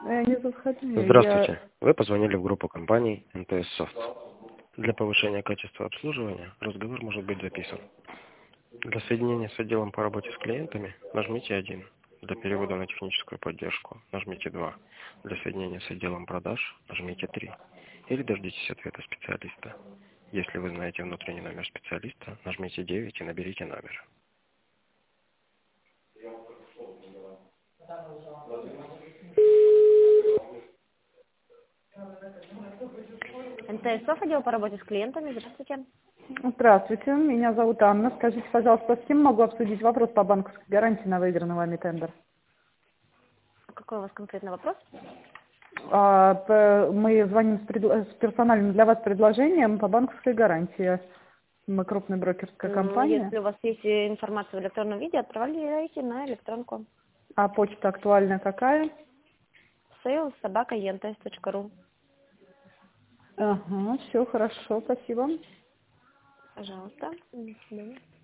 Я не заходила. Здравствуйте. Вы позвонили в группу компаний МТС Софт. Для повышения качества обслуживания разговор может быть записан. Для соединения с отделом по работе с клиентами нажмите 1. Для перевода на техническую поддержку нажмите 2. Для соединения с отделом продаж нажмите 3. Или дождитесь ответа специалиста. Если вы знаете внутренний номер специалиста, нажмите 9 и наберите номер. МТС отдел по работе с клиентами. Здравствуйте. Здравствуйте, меня зовут Анна. Скажите, пожалуйста, с кем могу обсудить вопрос по банковской гарантии на выигранный вами тендер? Какой у вас конкретный вопрос? Мы звоним с персональным для вас предложением по банковской гарантии. Мы крупная брокерская компания. Если у вас есть информация в электронном виде, отправляйте на электронку. А почта актуальная какая? sales@ents.ru. Ага, все хорошо, спасибо. Пожалуйста. До свидания.